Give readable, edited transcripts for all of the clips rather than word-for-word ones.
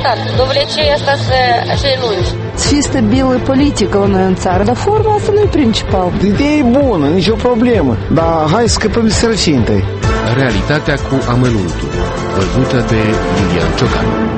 lăsat. Dovlecei asta așa lungi. Să fie stabilă politică la noi în țară, dar forma asta nu e principal. Ideea e bună, nicio problemă, dar hai să scăpăm de sărăcie întâi. Realitatea cu amănuntul, văzută de Iulian Ciocanu.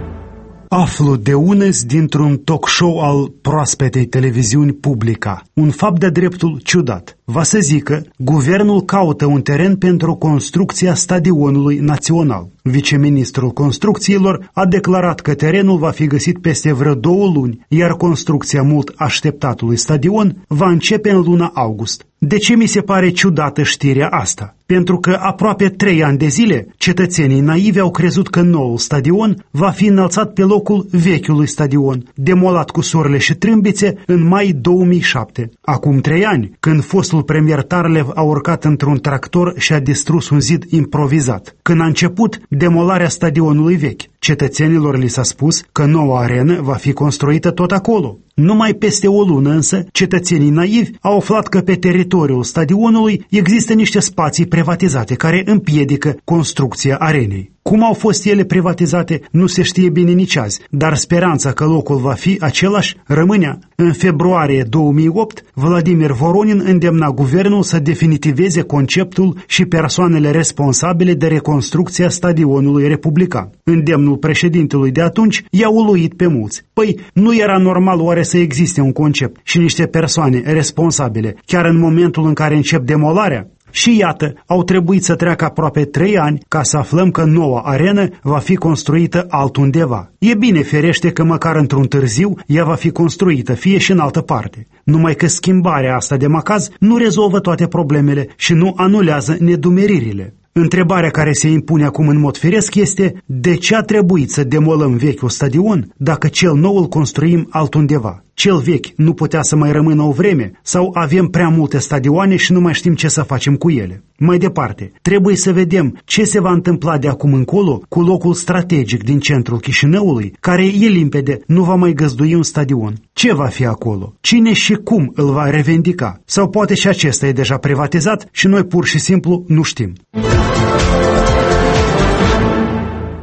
Aflu de unăzi dintr-un talk show al proaspetei televiziuni Publica. Un fapt de dreptul ciudat. Va să zică, guvernul caută un teren pentru construcția stadionului național. Viceministrul construcțiilor a declarat că terenul va fi găsit peste vreo 2 luni, iar construcția mult așteptatului stadion va începe în luna august. De ce mi se pare ciudată știrea asta? Pentru că aproape 3 ani de zile, cetățenii naivi au crezut că noul stadion va fi înălțat pe locul vechiului stadion, demolat cu surle și trâmbițe în mai 2007. Acum 3 ani, când fostul premier Tarlev a urcat într-un tractor și a distrus un zid improvizat. Când a început demolarea stadionului vechi, cetățenilor li s-a spus că noua arenă va fi construită tot acolo. Numai peste o lună însă, cetățenii naivi au aflat că pe teritoriul stadionului există niște spații privatizate care împiedică construcția arenei. Cum au fost ele privatizate nu se știe bine nici azi, dar speranța că locul va fi același rămânea. În februarie 2008, Vladimir Voronin îndemna guvernul să definitiveze conceptul și persoanele responsabile de reconstrucția stadionului republican. Îndemnul președintelui de atunci i-a uluit pe mulți. Păi, nu era normal oare să existe un concept și niște persoane responsabile, chiar în momentul în care încep demolarea? Și iată, au trebuit să treacă aproape 3 ani ca să aflăm că noua arenă va fi construită altundeva. E bine, ferește că măcar într-un târziu ea va fi construită, fie și în altă parte. Numai că schimbarea asta de macaz nu rezolvă toate problemele și nu anulează nedumeririle. Întrebarea care se impune acum în mod firesc este: de ce a trebuit să demolăm vechiul stadion dacă cel nou îl construim altundeva? Cel vechi nu putea să mai rămână o vreme sau avem prea multe stadioane și nu mai știm ce să facem cu ele? Mai departe, trebuie să vedem ce se va întâmpla de acum încolo cu locul strategic din centrul Chișinăului, care e limpede, nu va mai găzdui un stadion. Ce va fi acolo? Cine și cum îl va revendica? Sau poate și acesta e deja privatizat și noi pur și simplu nu știm.